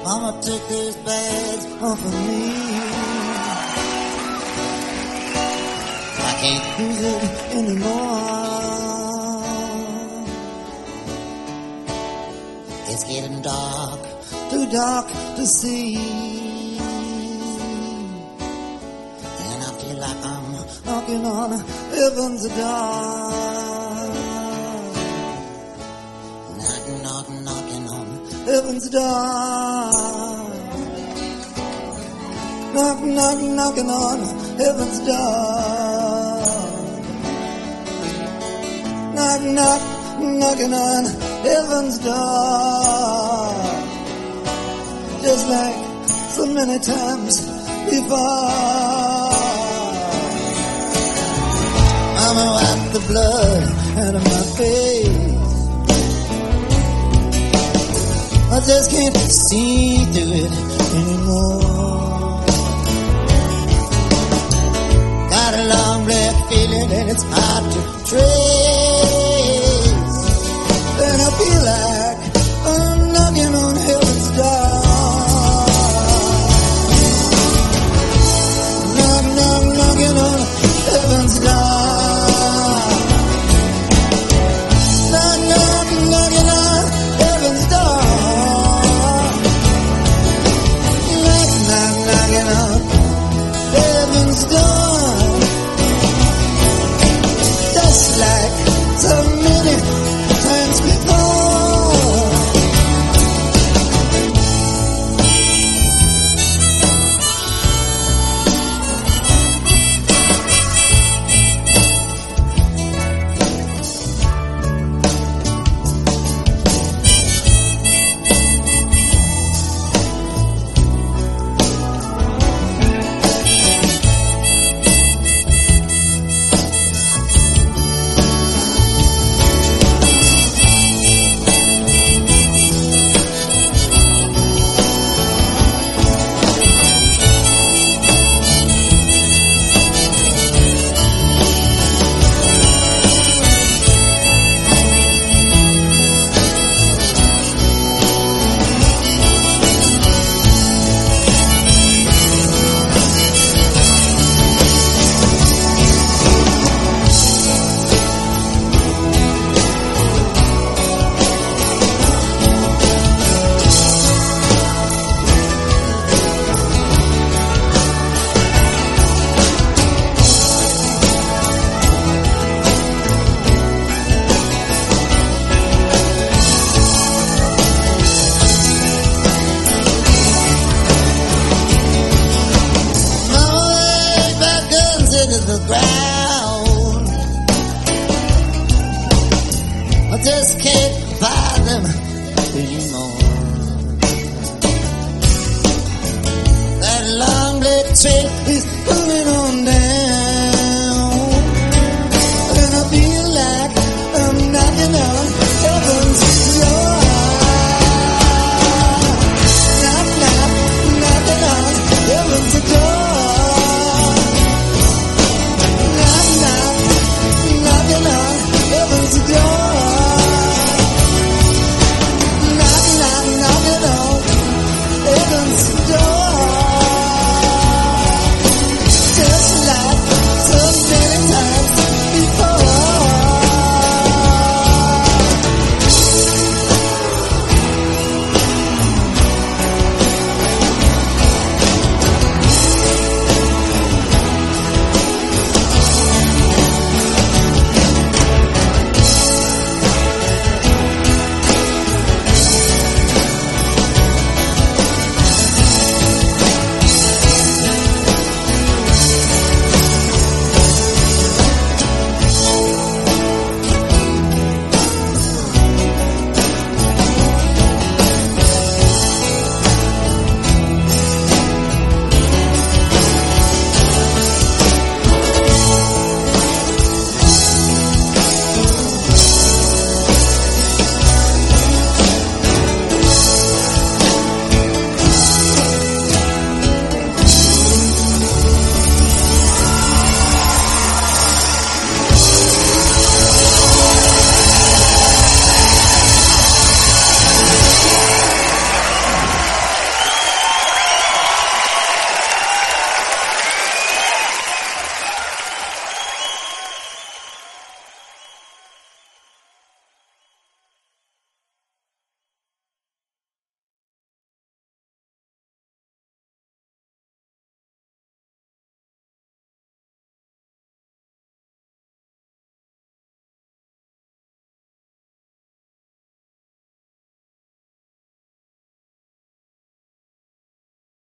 Mama took these bags off of me. I can't use it anymore. It's getting dark, too dark to see. And I feel like I'm knocking on heaven's door. Knocking on heaven's door. Knocking on heaven's door. Knocking on heaven's door. Just like so many times before. Mama wiped the blood out of my face. I just can't see through it anymore. Got a long black feeling and it's hard to trace.